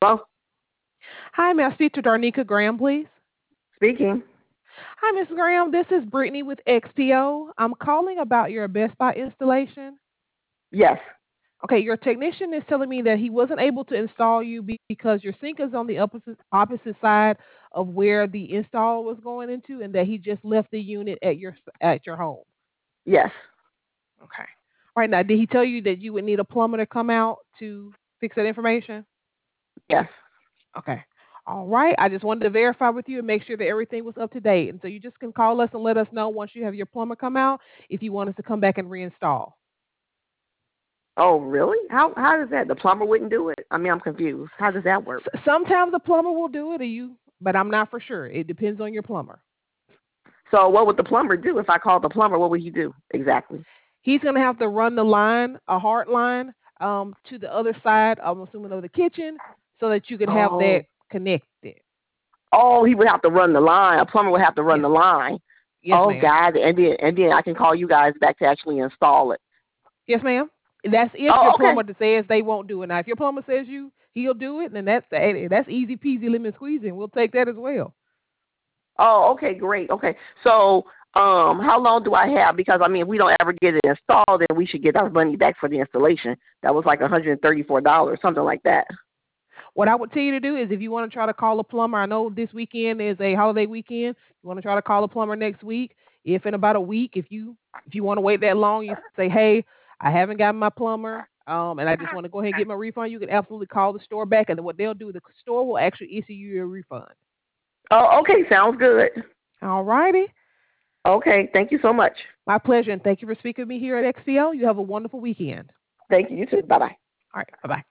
Hello? Hi, may I speak to Darnika Graham, please? Speaking. Hi, Miss Graham. This is Brittany with XPO. I'm calling about your Best Buy installation. Yes. Okay, your technician is telling me that he wasn't able to install you because your sink is on the opposite side of where the install was going into, and that he just left the unit at your home. Yes. Okay. All right. Now, did he tell you that you would need a plumber to come out to fix that information? Yes. Okay. All right. I just wanted to verify with you and make sure that everything was up to date. And so you just can call us and let us know once you have your plumber come out if you want us to come back and reinstall. Oh, really? How does that? The plumber wouldn't do it? I mean, I'm confused. How does that work? Sometimes the plumber will do it, or but I'm not for sure. It depends on your plumber. So, what would the plumber do if I called the plumber? What would he do exactly? He's going to have to run the line, a hard line, to the other side, I'm assuming, of the kitchen so that you can have that Oh. connected. Oh, he would have to run the line. A plumber would have to run Yes. the line. Yes, Oh, ma'am. God. And then I can call you guys back to actually install it. Yes, ma'am. That's if your Oh, okay. plumber says they won't do it. Now, if your plumber says he'll do it, then that's easy peasy lemon squeezy. We'll take that as well. Oh, okay, great. Okay. So, how long do I have? Because I mean, if we don't ever get it installed, then we should get our money back for the installation. That was like $134, something like that. What I would tell you to do is if you want to try to call a plumber, I know this weekend is a holiday weekend. You want to try to call a plumber next week. If in about a week, if you want to wait that long, you say, hey, I haven't gotten my plumber, and I just want to go ahead and get my refund. You can absolutely call the store back, and then what they'll do, the store will actually issue you your refund. Oh, okay, sounds good. All righty. Okay, thank you so much. My pleasure, and thank you for speaking with me here at XCO. You have a wonderful weekend. Thank you. You too. Bye bye. All right. Bye bye.